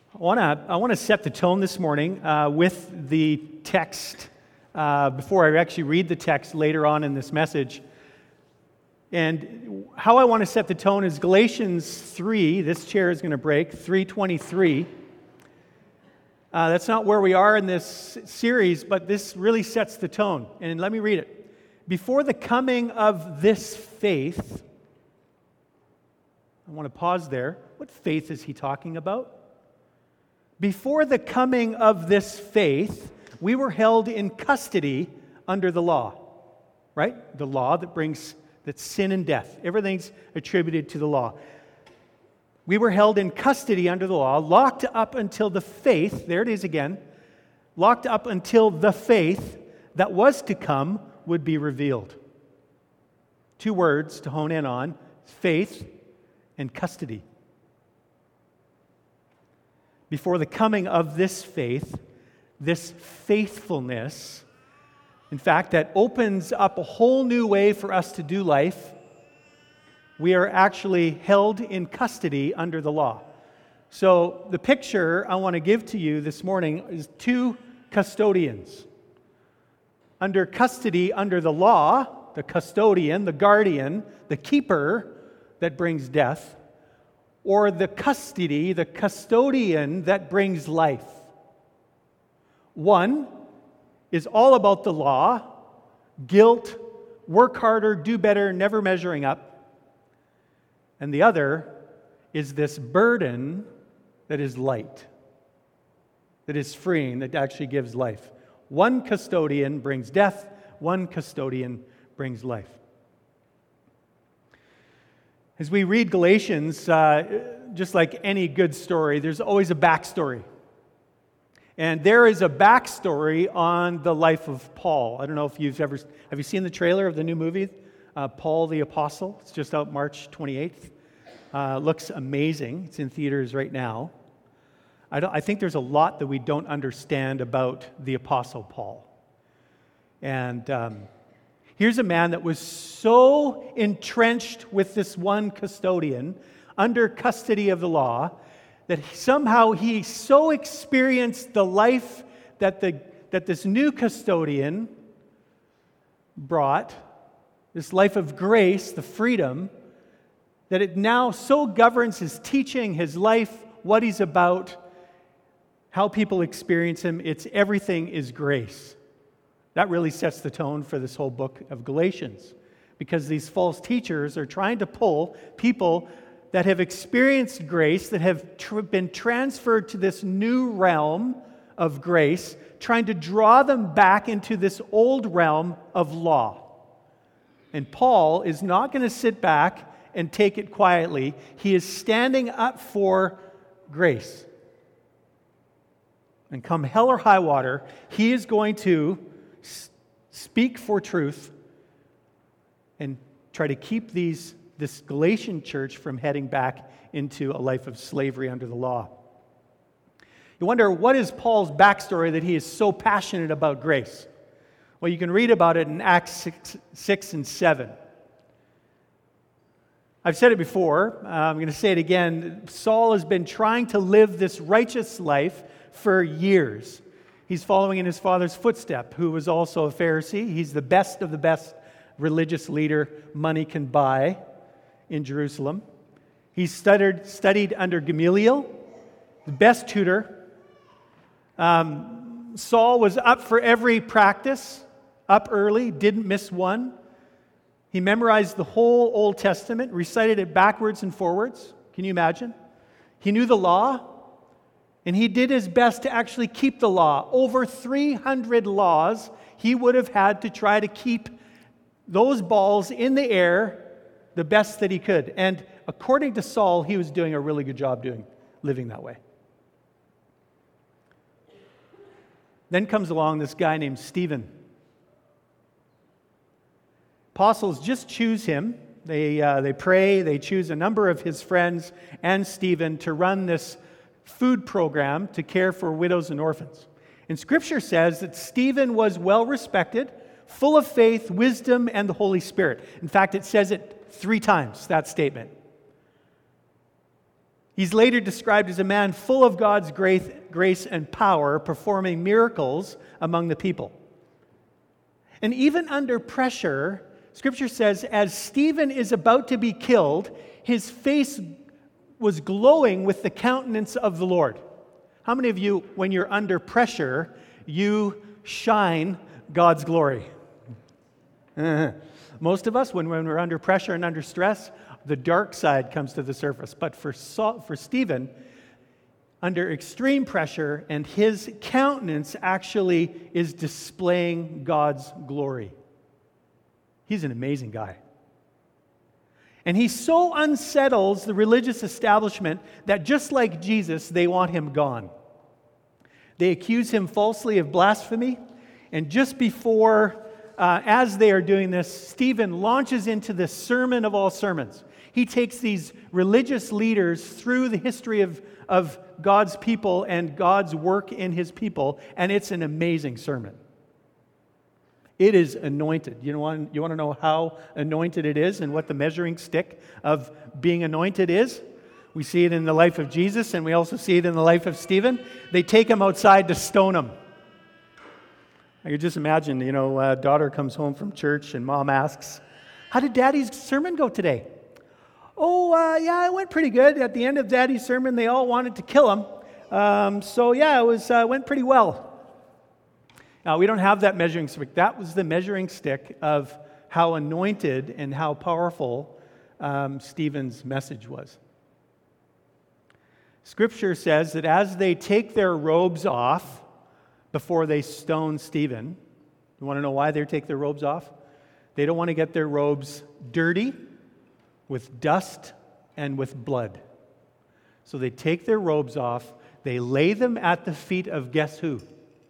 I want to set the tone this morning with the text before I actually read the text later on in this message. And how I want to set the tone is Galatians 3, this chair is going to break, 3:23. That's not where we are in this series, but this really sets the tone. And let me read it. Before the coming of this faith, I want to pause there. What faith is he talking about? Before the coming of this faith, we were held in custody under the law, right? The law that's sin and death. Everything's attributed to the law. We were held in custody under the law, locked up until the faith, there it is again, locked up until the faith that was to come would be revealed. Two words to hone in on, faith and custody. Before the coming of this faith, this faithfulness, in fact, that opens up a whole new way for us to do life, we are actually held in custody under the law. So the picture I want to give to you this morning is two custodians. Under custody, under the law, the custodian, the guardian, the keeper that brings death, or the custodian that brings life. One is all about the law, guilt, work harder, do better, never measuring up. And the other is this burden that is light, that is freeing, that actually gives life. One custodian brings death, one custodian brings life. As we read Galatians, just like any good story, there's always a backstory. And there is a backstory on the life of Paul. I don't know if have you seen the trailer of the new movie, Paul the Apostle? It's just out March 28th. Looks amazing. It's in theaters right now. I think there's a lot that we don't understand about the Apostle Paul. And here's a man that was so entrenched with this one custodian under custody of the law that somehow he so experienced the life that this new custodian brought, this life of grace, the freedom, that it now so governs his teaching, his life, what he's about, how people experience him. Everything is grace. That really sets the tone for this whole book of Galatians, because these false teachers are trying to pull people that have experienced grace, that have been transferred to this new realm of grace, trying to draw them back into this old realm of law. And Paul is not going to sit back and take it quietly. He is standing up for grace. And come hell or high water, he is going to speak for truth and try to keep this Galatian church from heading back into a life of slavery under the law. You wonder, what is Paul's backstory that he is so passionate about grace? Well, you can read about it in Acts 6 and 7. I've said it before, I'm going to say it again. Saul has been trying to live this righteous life for years. He's following in his father's footstep, who was also a Pharisee. He's the best of the best religious leader money can buy in Jerusalem. He studied under Gamaliel, the best tutor. Saul was up for every practice, up early, didn't miss one. He memorized the whole Old Testament, recited it backwards and forwards. Can you imagine? He knew the law, and he did his best to actually keep the law. Over 300 laws he would have had to try to keep those balls in the air the best that he could. And according to Saul, he was doing a really good job living that way. Then comes along this guy named Stephen. Apostles just choose him. They pray, they choose a number of his friends and Stephen to run this food program to care for widows and orphans. And Scripture says that Stephen was well respected, full of faith, wisdom, and the Holy Spirit. In fact, it says it 3 times, that statement. He's later described as a man full of God's grace and power, performing miracles among the people. And even under pressure, Scripture says, as Stephen is about to be killed, his face was glowing with the countenance of the Lord. How many of you, when you're under pressure, you shine God's glory? Most of us, when we're under pressure and under stress, the dark side comes to the surface. But for Stephen, under extreme pressure, and his countenance actually is displaying God's glory. He's an amazing guy. And he so unsettles the religious establishment that just like Jesus, they want him gone. They accuse him falsely of blasphemy, and just before, as they are doing this, Stephen launches into the sermon of all sermons. He takes these religious leaders through the history of God's people and God's work in his people, and it's an amazing sermon. It is anointed. You want to know how anointed it is and what the measuring stick of being anointed is? We see it in the life of Jesus, and we also see it in the life of Stephen. They take him outside to stone him. I could just imagine, daughter comes home from church and mom asks, "How did Daddy's sermon go today?" "Oh, yeah, it went pretty good. At the end of Daddy's sermon, they all wanted to kill him. It went pretty well." Now, we don't have that measuring stick. That was the measuring stick of how anointed and how powerful Stephen's message was. Scripture says that as they take their robes off before they stone Stephen, you want to know why they take their robes off? They don't want to get their robes dirty with dust and with blood. So they take their robes off, they lay them at the feet of guess who?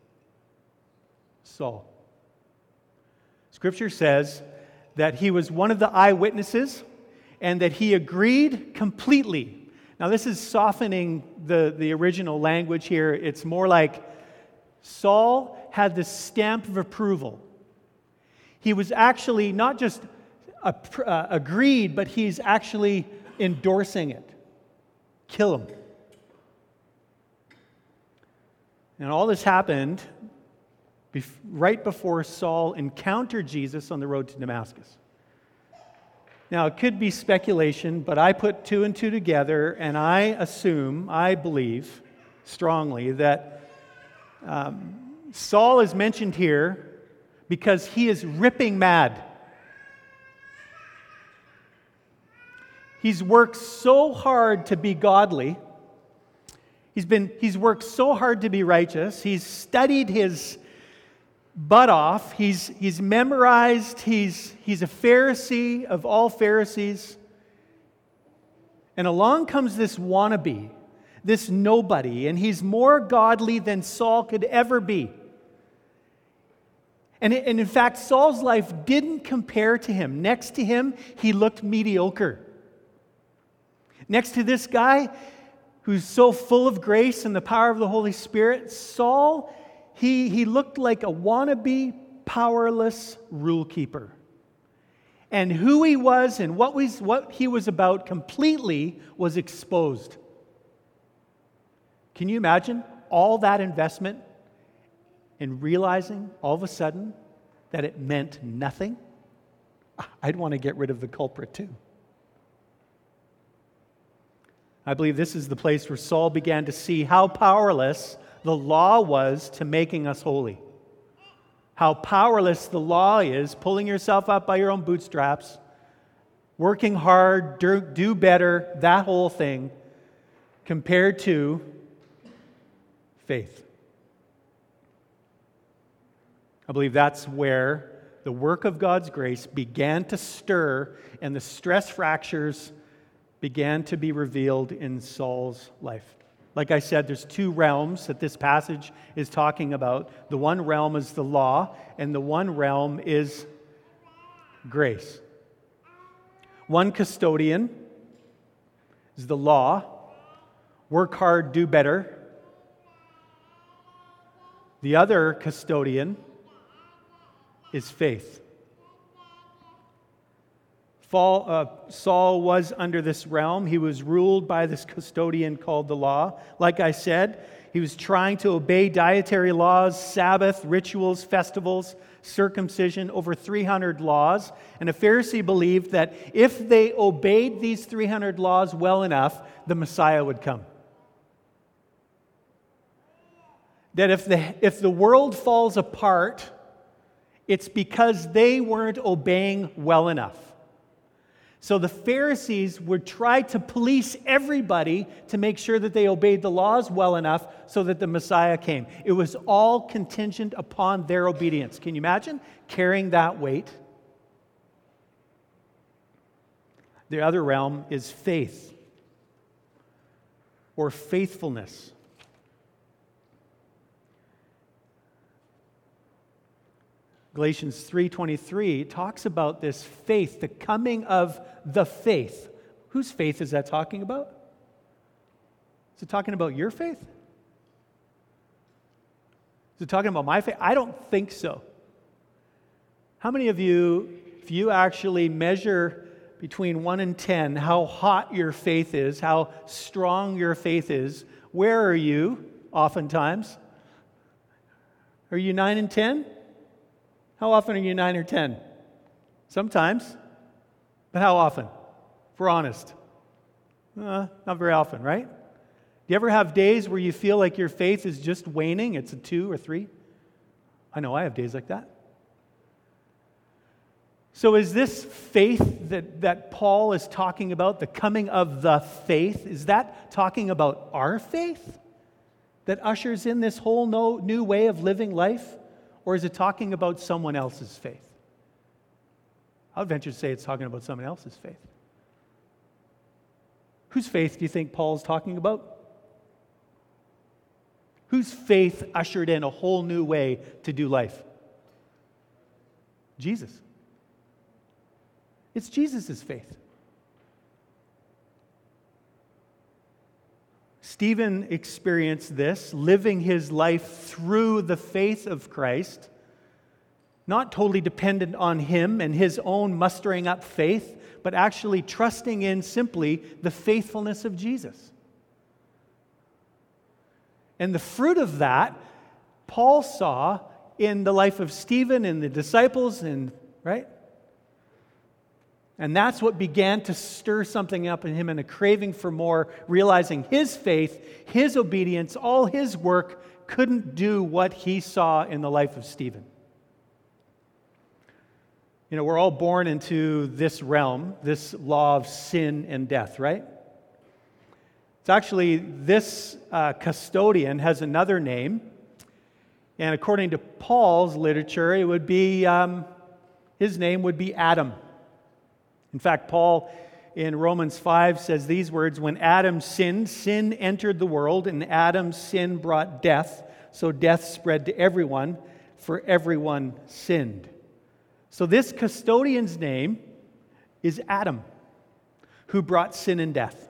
Saul. Scripture says that he was one of the eyewitnesses and that he agreed completely. Now this is softening the original language here. It's more like Saul had the stamp of approval. He was actually not just agreed, but he's actually endorsing it. Kill him. And all this happened right before Saul encountered Jesus on the road to Damascus. Now, it could be speculation, but I put two and two together, and I believe strongly that Saul is mentioned here because he is ripping mad. He's worked so hard to be godly. He's worked so hard to be righteous. He's studied his butt off. He's memorized. He's a Pharisee of all Pharisees. And along comes this wannabe, this nobody, and he's more godly than Saul could ever be. And in fact, Saul's life didn't compare to him. Next to him, he looked mediocre. Next to this guy who's so full of grace and the power of the Holy Spirit, Saul, he looked like a wannabe, powerless rule keeper. And who he was and what he was about completely was exposed. Can you imagine all that investment and realizing all of a sudden that it meant nothing? I'd want to get rid of the culprit too. I believe this is the place where Saul began to see how powerless the law was to making us holy. How powerless the law is, pulling yourself up by your own bootstraps, working hard, do better, that whole thing, compared to faith. I believe that's where the work of God's grace began to stir and the stress fractures began to be revealed in Saul's life. Like I said, there's two realms that this passage is talking about. The one realm is the law, and the one realm is grace. One custodian is the law. Work hard, do better. The other custodian is faith. Saul was under this realm. He was ruled by this custodian called the law. Like I said, he was trying to obey dietary laws, Sabbath, rituals, festivals, circumcision, over 300 laws. And a Pharisee believed that if they obeyed these 300 laws well enough, the Messiah would come. That if the world falls apart, it's because they weren't obeying well enough. So the Pharisees would try to police everybody to make sure that they obeyed the laws well enough so that the Messiah came. It was all contingent upon their obedience. Can you imagine carrying that weight? The other realm is faith or faithfulness. Galatians 3:23 talks about this faith, the coming of the faith. Whose faith is that talking about? Is it talking about your faith? Is it talking about my faith? I don't think so. How many of you, if you actually measure between 1 and 10 how hot your faith is, how strong your faith is, where are you oftentimes? Are you 9 and 10? How often are you 9 or 10? Sometimes. But how often? If we're honest. Not very often, right? Do you ever have days where you feel like your faith is just waning? It's a 2 or 3? I know I have days like that. So is this faith that Paul is talking about, the coming of the faith, is that talking about our faith that ushers in this whole new way of living life? Or is it talking about someone else's faith? I would venture to say it's talking about someone else's faith. Whose faith do you think Paul's talking about? Whose faith ushered in a whole new way to do life? Jesus. It's Jesus' faith. Stephen experienced this, living his life through the faith of Christ, not totally dependent on him and his own mustering up faith, but actually trusting in simply the faithfulness of Jesus. And the fruit of that, Paul saw in the life of Stephen and the disciples, right? And that's what began to stir something up in him and a craving for more, realizing his faith, his obedience, all his work couldn't do what he saw in the life of Stephen. You know, we're all born into this realm, this law of sin and death, right? It's actually, this custodian has another name. And according to Paul's literature, it would be, his name would be Adam. In fact, Paul in Romans 5 says these words, when Adam sinned, sin entered the world, and Adam's sin brought death, so death spread to everyone, for everyone sinned. So this custodian's name is Adam, who brought sin and death.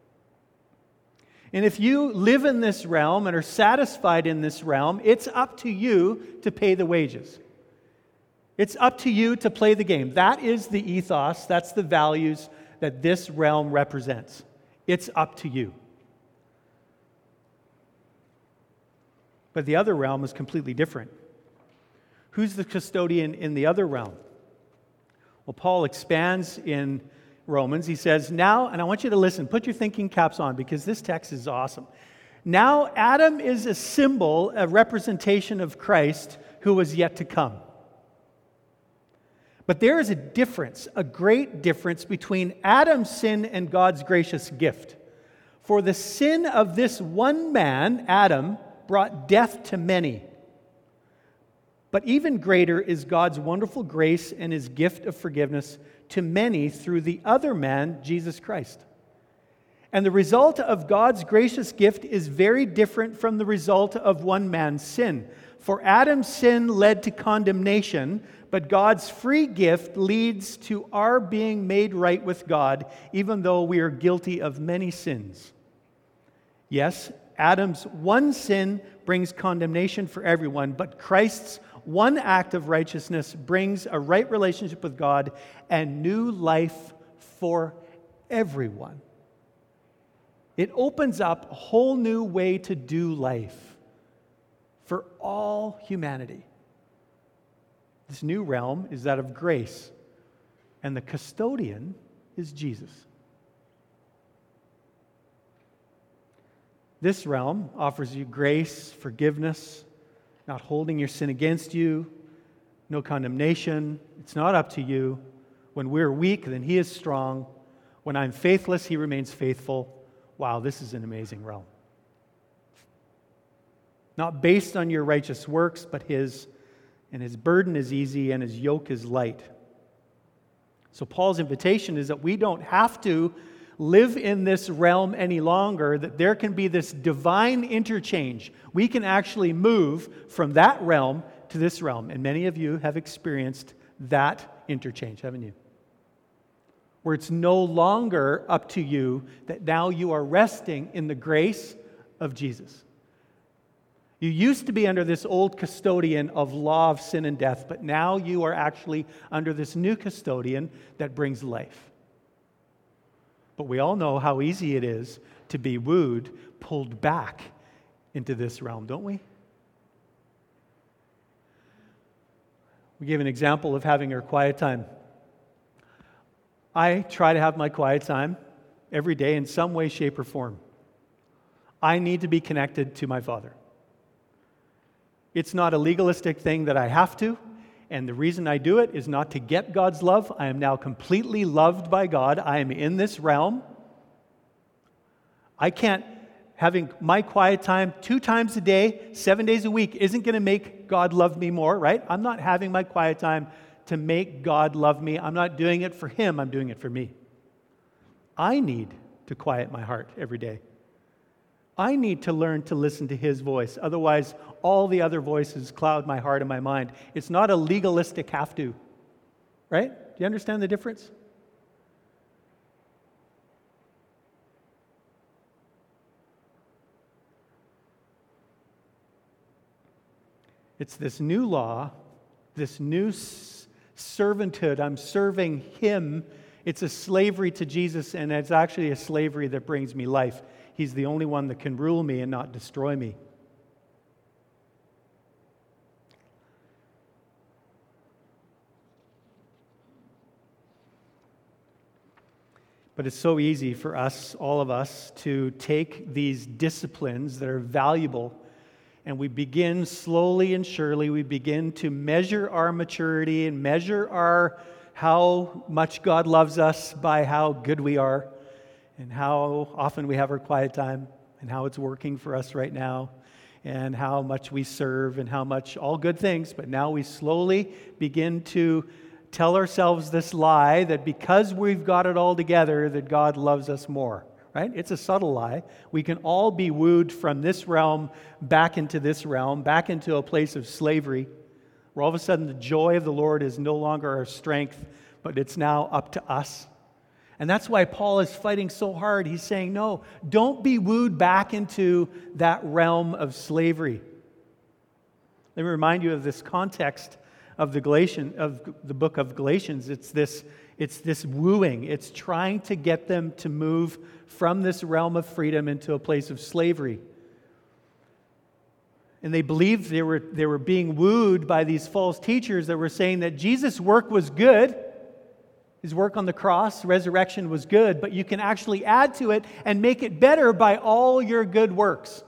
And if you live in this realm and are satisfied in this realm, it's up to you to pay the wages. It's up to you to play the game. That is the ethos, that's the values that this realm represents. It's up to you. But the other realm is completely different. Who's the custodian in the other realm? Well, Paul expands in Romans. He says, now, and I want you to listen, put your thinking caps on because this text is awesome. Now, Adam is a symbol, a representation of Christ who was yet to come. But there is a difference, a great difference between Adam's sin and God's gracious gift. For the sin of this one man, Adam, brought death to many. But even greater is God's wonderful grace and his gift of forgiveness to many through the other man, Jesus Christ. And the result of God's gracious gift is very different from the result of one man's sin. For Adam's sin led to condemnation, but God's free gift leads to our being made right with God, even though we are guilty of many sins. Yes, Adam's one sin brings condemnation for everyone, but Christ's one act of righteousness brings a right relationship with God and new life for everyone. It opens up a whole new way to do life for all humanity. This new realm is that of grace, and the custodian is Jesus. This realm offers you grace, forgiveness, not holding your sin against you, no condemnation. It's not up to you. When we're weak, then He is strong. When I'm faithless, He remains faithful. Wow, this is an amazing realm. Not based on your righteous works, but His, and His burden is easy and His yoke is light. So Paul's invitation is that we don't have to live in this realm any longer, that there can be this divine interchange. We can actually move from that realm to this realm. And many of you have experienced that interchange, haven't you? Where it's no longer up to you, that now you are resting in the grace of Jesus. You used to be under this old custodian of law of sin and death, but now you are actually under this new custodian that brings life. But we all know how easy it is to be wooed, pulled back into this realm, don't we? We gave an example of having our quiet time. I try to have my quiet time every day in some way, shape, or form. I need to be connected to my Father. It's not a legalistic thing that I have to, and the reason I do it is not to get God's love. I am now completely loved by God. I am in this realm. I can't, having my quiet time 2 times a day, 7 days a week, isn't going to make God love me more, right? I'm not having my quiet time to make God love me. I'm not doing it for Him. I'm doing it for me. I need to quiet my heart every day. I need to learn to listen to His voice. Otherwise, all the other voices cloud my heart and my mind. It's not a legalistic have to. Right? Do you understand the difference? It's this new law, this new servanthood. I'm serving Him. It's a slavery to Jesus, and it's actually a slavery that brings me life. He's the only one that can rule me and not destroy me. But it's so easy for us, all of us, to take these disciplines that are valuable, and we begin slowly and surely, we begin to measure our maturity and measure how much God loves us by how good we are, and how often we have our quiet time, and how it's working for us right now, and how much we serve, and how much, all good things, but now we slowly begin to tell ourselves this lie that because we've got it all together, that God loves us more, right? It's a subtle lie. We can all be wooed from this realm back into this realm, back into a place of slavery, where all of a sudden the joy of the Lord is no longer our strength, but it's now up to us. And that's why Paul is fighting so hard. He's saying, no, don't be wooed back into that realm of slavery. Let me remind you of this context of the book of Galatians. It's this wooing. It's trying to get them to move from this realm of freedom into a place of slavery. And they believed they were being wooed by these false teachers that were saying that Jesus' work was good. His work on the cross, resurrection was good, but you can actually add to it and make it better by all your good works.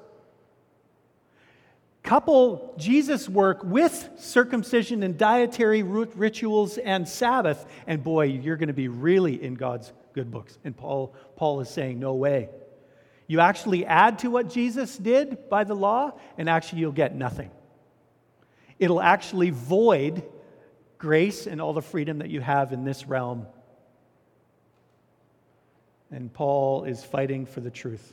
Couple Jesus' work with circumcision and dietary rituals and Sabbath, and boy, you're going to be really in God's good books. And Paul is saying, no way. You actually add to what Jesus did by the law, and actually you'll get nothing. It'll actually void grace and all the freedom that you have in this realm. And Paul is fighting for the truth.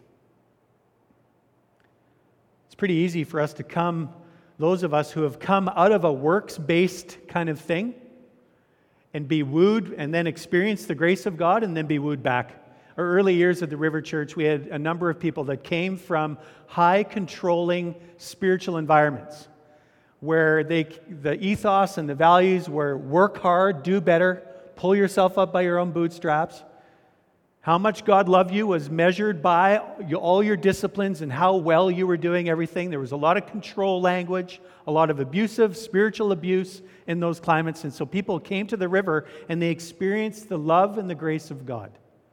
It's pretty easy for us to come, those of us who have come out of a works-based kind of thing, and be wooed and then experience the grace of God and then be wooed back. Our early years at the River Church, we had a number of people that came from high controlling spiritual environments, where the ethos and the values were work hard, do better, pull yourself up by your own bootstraps. How much God loved you was measured by all your disciplines and how well you were doing everything. There was a lot of control language, a lot of abusive, spiritual abuse in those climates. And so people came to the river and they experienced the love and the grace of God.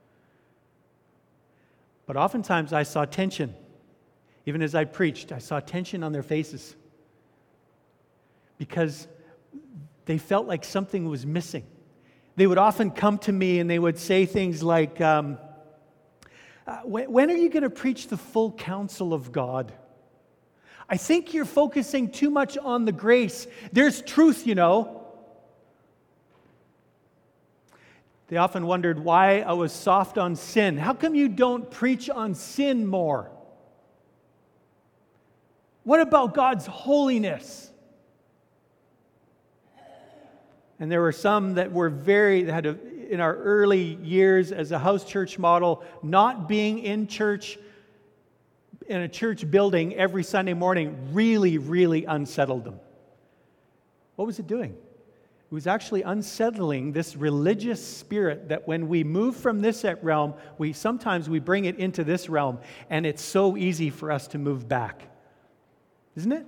But oftentimes I saw tension. Even as I preached, I saw tension on their faces because they felt like something was missing. They would often come to me and they would say things like, when are you going to preach the full counsel of God? I think you're focusing too much on the grace. There's truth, you know. They often wondered why I was soft on sin. How come you don't preach on sin more? What about God's holiness? And there were some that were in our early years as a house church model, not being in church, in a church building every Sunday morning, really, really unsettled them. What was it doing? It was actually unsettling this religious spirit that when we move from this realm, sometimes we bring it into this realm, and it's so easy for us to move back. Isn't it?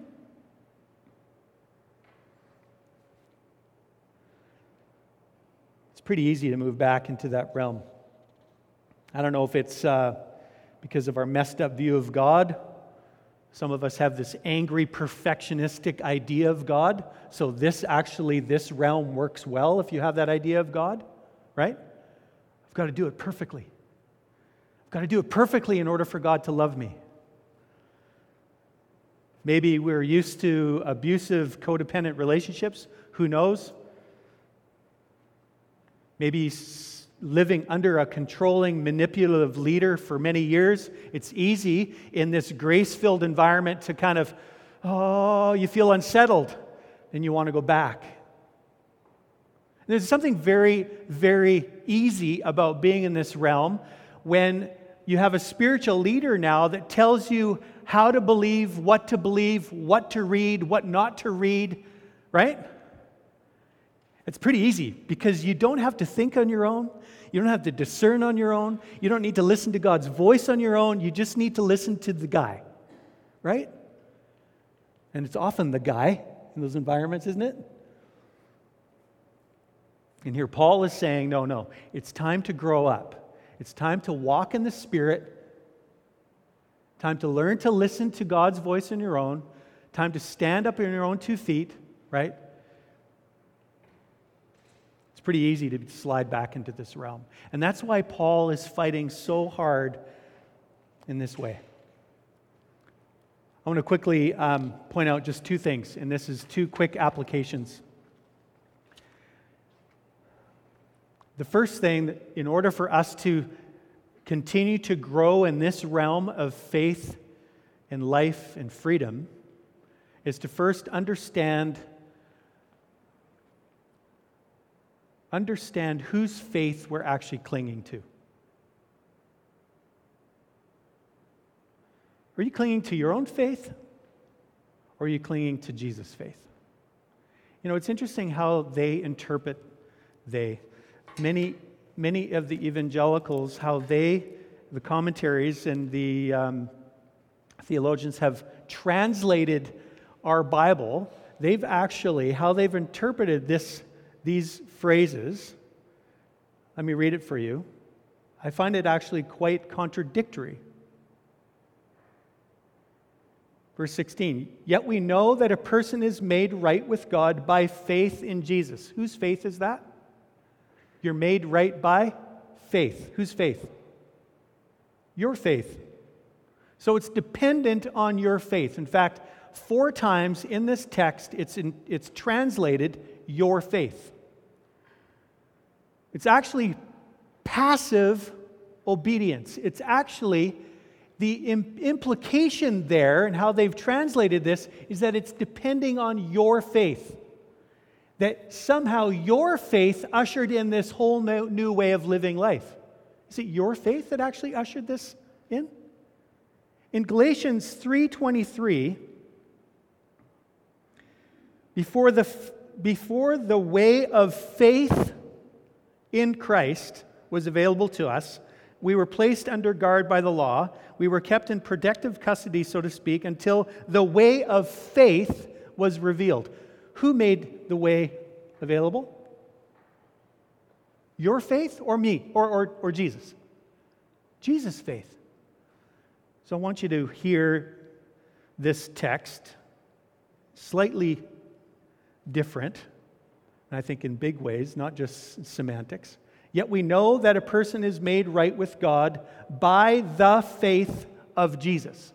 It's pretty easy to move back into that realm. I don't know if it's because of our messed up view of God. Some of us have this angry, perfectionistic idea of God. So this realm works well if you have that idea of God, right? I've got to do it perfectly. I've got to do it perfectly in order for God to love me. Maybe we're used to abusive, codependent relationships. Who knows? Maybe living under a controlling, manipulative leader for many years. It's easy in this grace-filled environment to kind of, you feel unsettled and you want to go back. There's something very, very easy about being in this realm when you have a spiritual leader now that tells you how to believe, what to read, what not to read, right? It's pretty easy because you don't have to think on your own. You don't have to discern on your own. You don't need to listen to God's voice on your own. You just need to listen to the guy, right? And it's often the guy in those environments, isn't it? And here Paul is saying, no, it's time to grow up. It's time to walk in the Spirit. Time to learn to listen to God's voice on your own. Time to stand up on your own 2 feet, right? It's pretty easy to slide back into this realm. And that's why Paul is fighting so hard in this way. I want to quickly point out just 2 things, and this is 2 quick applications. The first thing, in order for us to continue to grow in this realm of faith and life and freedom, is to first understand whose faith we're actually clinging to. Are you clinging to your own faith, or are you clinging to Jesus' faith? You know, it's interesting how they interpret Many of the evangelicals, how the commentaries and the theologians have translated our Bible. How they've interpreted these phrases. Let me read it for you. I find it actually quite contradictory. Verse 16, yet we know that a person is made right with God by faith in Jesus. Whose faith is that? You're made right by faith. Whose faith? Your faith. So it's dependent on your faith. In fact, 4 times in this text, it's translated your faith. It's actually passive obedience. It's actually the implication there, and how they've translated this, is that it's depending on your faith. That somehow your faith ushered in this whole new way of living life. Is it your faith that actually ushered this in? In Galatians 3:23, Before the way of faith in Christ was available to us, we were placed under guard by the law. We were kept in protective custody, so to speak, until the way of faith was revealed. Who made the way available? Your faith or me or Jesus? Jesus' faith. So I want you to hear this text slightly different, and I think in big ways, not just semantics. Yet we know that a person is made right with God by the faith of Jesus.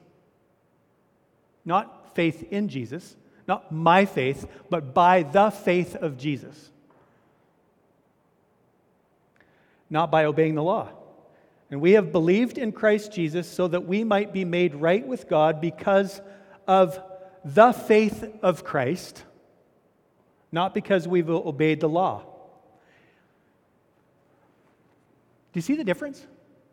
Not faith in Jesus, not my faith, but by the faith of Jesus. Not by obeying the law. And we have believed in Christ Jesus so that we might be made right with God because of the faith of Christ, not because we've obeyed the law. Do you see the difference?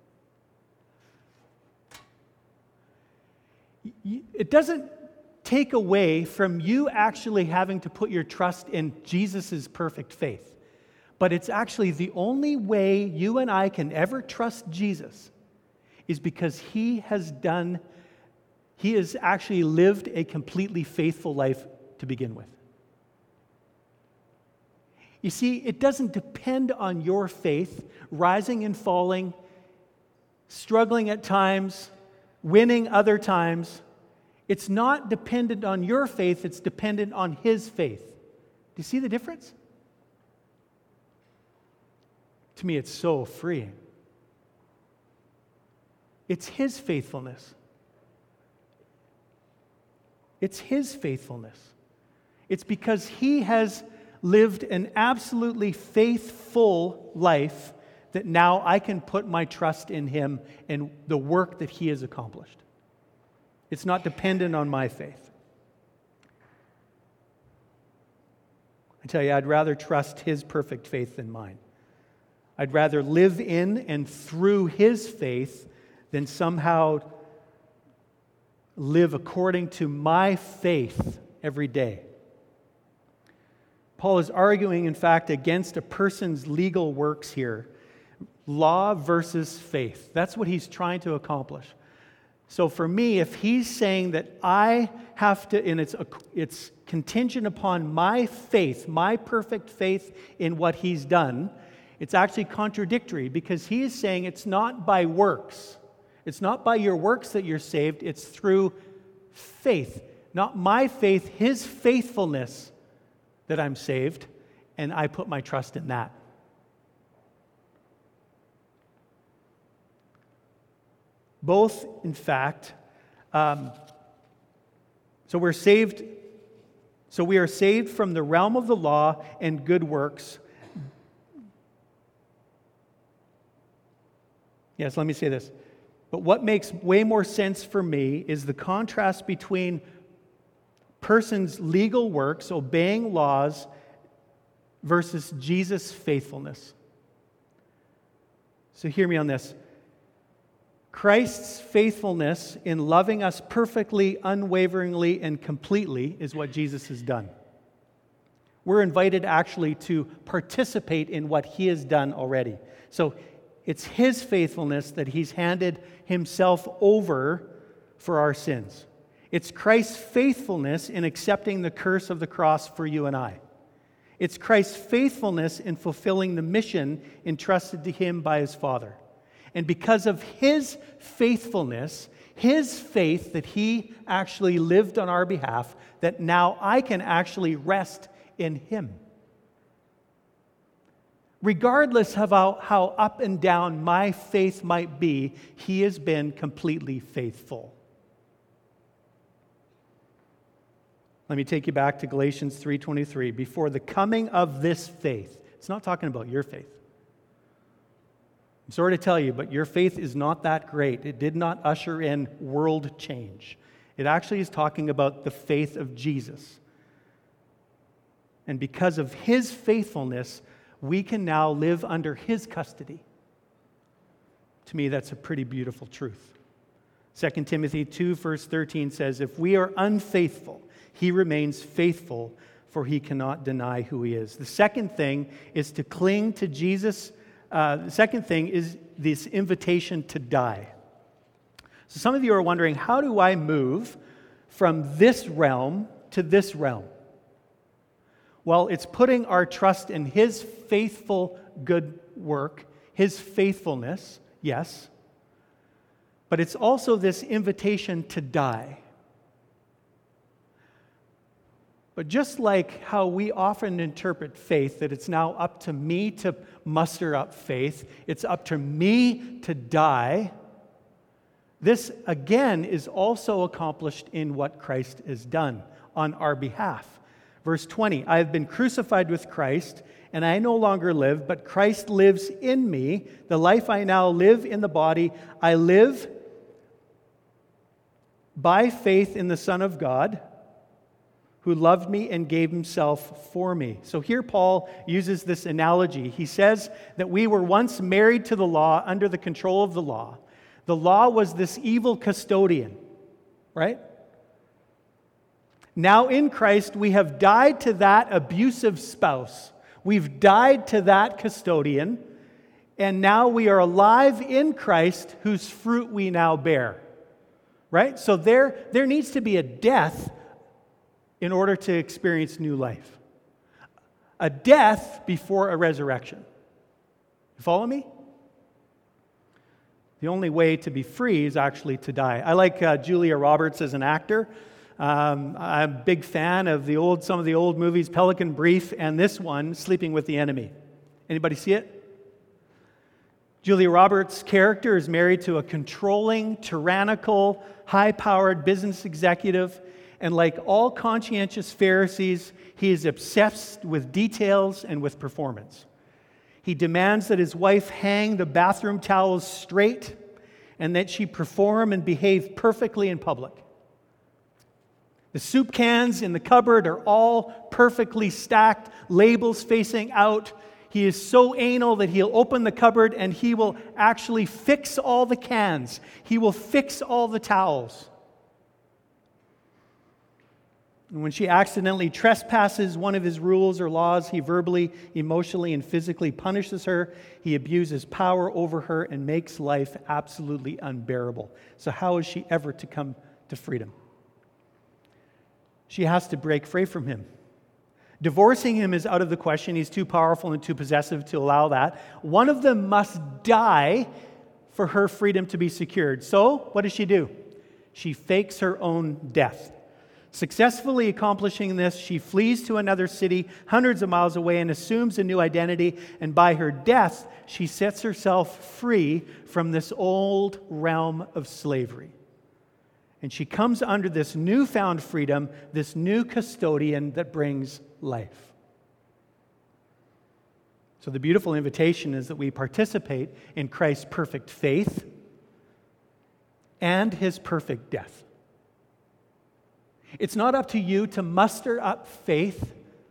It doesn't take away from you actually having to put your trust in Jesus' perfect faith. But it's actually the only way you and I can ever trust Jesus is because he has actually lived a completely faithful life to begin with. You see, it doesn't depend on your faith rising and falling, struggling at times, winning other times. It's not dependent on your faith, it's dependent on his faith. Do you see the difference? To me, it's so freeing. It's his faithfulness. It's his faithfulness. It's because he has lived an absolutely faithful life that now I can put my trust in him and the work that he has accomplished. It's not dependent on my faith. I tell you, I'd rather trust his perfect faith than mine. I'd rather live in and through his faith than somehow live according to my faith every day. Paul is arguing, in fact, against a person's legal works here. Law versus faith. That's what he's trying to accomplish. So for me, if he's saying that I have to, and it's contingent upon my faith, my perfect faith in what he's done, it's actually contradictory because he is saying it's not by works. It's not by your works that you're saved. It's through faith. Not my faith, his faithfulness that I'm saved, and I put my trust in that. Both, in fact, so we are saved from the realm of the law and good works. Yes, let me say this. But what makes way more sense for me is the contrast between person's legal works, obeying laws, versus Jesus' faithfulness. So hear me on this. Christ's faithfulness in loving us perfectly, unwaveringly, and completely is what Jesus has done. We're invited actually to participate in what he has done already. So it's his faithfulness that he's handed himself over for our sins. It's Christ's faithfulness in accepting the curse of the cross for you and I. It's Christ's faithfulness in fulfilling the mission entrusted to him by his Father. And because of his faithfulness, his faith that he actually lived on our behalf, that now I can actually rest in him. Regardless of how up and down my faith might be, he has been completely faithful. Let me take you back to Galatians 3:23. Before the coming of this faith, it's not talking about your faith. I'm sorry to tell you, but your faith is not that great. It did not usher in world change. It actually is talking about the faith of Jesus. And because of his faithfulness, we can now live under his custody. To me, that's a pretty beautiful truth. 2 Timothy 2, verse 13 says, if we are unfaithful, he remains faithful, for he cannot deny who he is. The second thing is to cling to Jesus. The second thing is this invitation to die. So some of you are wondering, how do I move from this realm to this realm? Well, it's putting our trust in his faithful good work, his faithfulness, yes, but it's also this invitation to die. But just like how we often interpret faith, that it's now up to me to muster up faith, it's up to me to die, this again is also accomplished in what Christ has done on our behalf. Verse 20, I have been crucified with Christ, and I no longer live, but Christ lives in me. The life I now live in the body, I live by faith in the Son of God, who loved me and gave himself for me. So here Paul uses this analogy. He says that we were once married to the law, under the control of the law. The law was this evil custodian, right? Now in Christ, we have died to that abusive spouse. We've died to that custodian, and now we are alive in Christ, whose fruit we now bear. Right? So there needs to be a death in order to experience new life. A death before a resurrection. You follow me? The only way to be free is actually to die. I like Julia Roberts as an actor. I'm a big fan of some of the old movies, Pelican Brief, and this one, Sleeping with the Enemy. Anybody see it? Julia Roberts' character is married to a controlling, tyrannical, high-powered business executive, and like all conscientious Pharisees, he is obsessed with details and with performance. He demands that his wife hang the bathroom towels straight and that she perform and behave perfectly in public. The soup cans in the cupboard are all perfectly stacked, labels facing out. He is so anal that he'll open the cupboard and he will actually fix all the cans. He will fix all the towels. And when she accidentally trespasses one of his rules or laws, he verbally, emotionally, and physically punishes her. He abuses power over her and makes life absolutely unbearable. So how is she ever to come to freedom? She has to break free from him. Divorcing him is out of the question. He's too powerful and too possessive to allow that. One of them must die for her freedom to be secured. So, what does she do? She fakes her own death. Successfully accomplishing this, she flees to another city hundreds of miles away and assumes a new identity. And by her death, she sets herself free from this old realm of slavery. And she comes under this newfound freedom, this new custodian that brings life. So the beautiful invitation is that we participate in Christ's perfect faith and his perfect death. It's not up to you to muster up faith.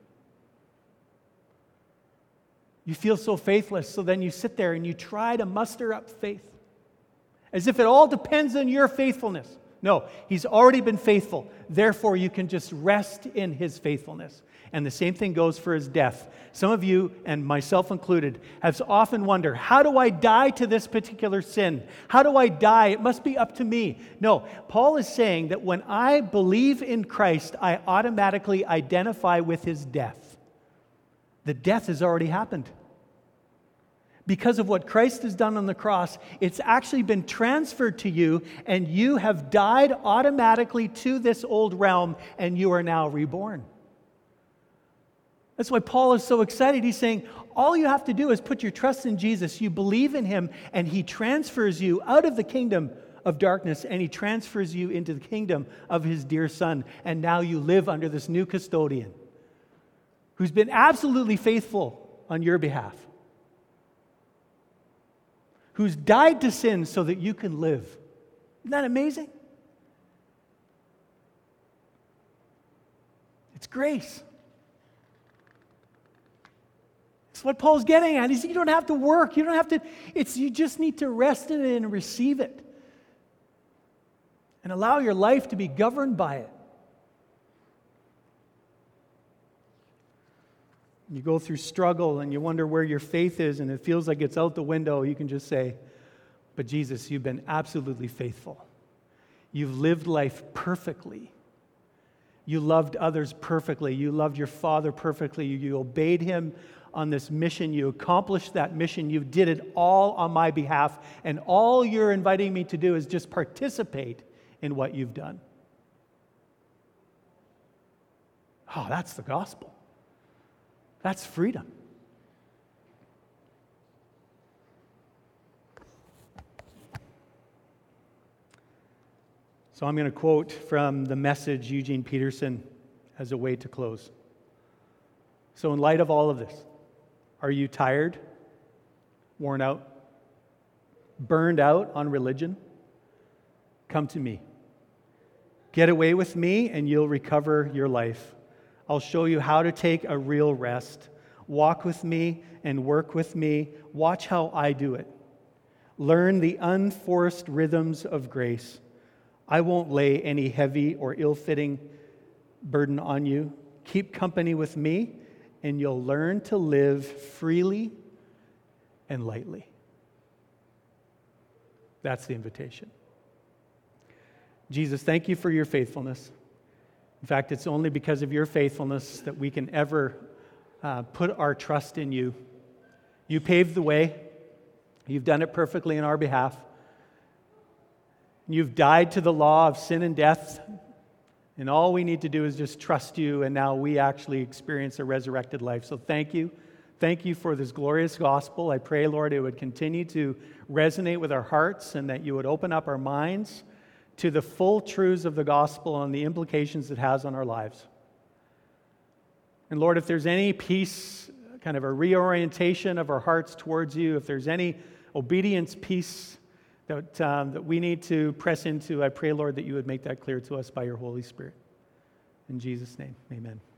You feel so faithless, so then you sit there and you try to muster up faith as if it all depends on your faithfulness. No, he's already been faithful. Therefore, you can just rest in his faithfulness. And the same thing goes for his death. Some of you, and myself included, have often wondered, how do I die to this particular sin? How do I die? It must be up to me. No, Paul is saying that when I believe in Christ, I automatically identify with his death. The death has already happened. Because of what Christ has done on the cross, it's actually been transferred to you, and you have died automatically to this old realm, and you are now reborn. That's why Paul is so excited. He's saying, all you have to do is put your trust in Jesus. You believe in him, and he transfers you out of the kingdom of darkness, and he transfers you into the kingdom of his dear Son. And now you live under this new custodian who's been absolutely faithful on your behalf, who's died to sin so that you can live. Isn't that amazing? It's grace. It's what Paul's getting at. He said, you don't have to work. You don't have to. You just need to rest in it and receive it. And allow your life to be governed by it. you go through struggle and you wonder where your faith is and it feels like it's out the window, you can just say, but Jesus, you've been absolutely faithful. You've lived life perfectly. You loved others perfectly. You loved your Father perfectly. You obeyed him on this mission. You accomplished that mission. You did it all on my behalf. And all you're inviting me to do is just participate in what you've done. Oh, that's the gospel. That's freedom. So I'm going to quote from the Message, Eugene Peterson, as a way to close. So in light of all of this, are you tired, worn out, burned out on religion? Come to me. Get away with me and you'll recover your life. I'll show you how to take a real rest. Walk with me and work with me. Watch how I do it. Learn the unforced rhythms of grace. I won't lay any heavy or ill-fitting burden on you. Keep company with me, and you'll learn to live freely and lightly. That's the invitation. Jesus, thank you for your faithfulness. In fact, it's only because of your faithfulness that we can ever put our trust in you. You paved the way. You've done it perfectly in our behalf. You've died to the law of sin and death, and all we need to do is just trust you, and now we actually experience a resurrected life. So thank you. Thank you for this glorious gospel. I pray, Lord, it would continue to resonate with our hearts and that you would open up our minds to the full truths of the gospel and the implications it has on our lives. And Lord, if there's any peace, kind of a reorientation of our hearts towards you, if there's any obedience piece that we need to press into, I pray, Lord, that you would make that clear to us by your Holy Spirit. In Jesus' name, amen.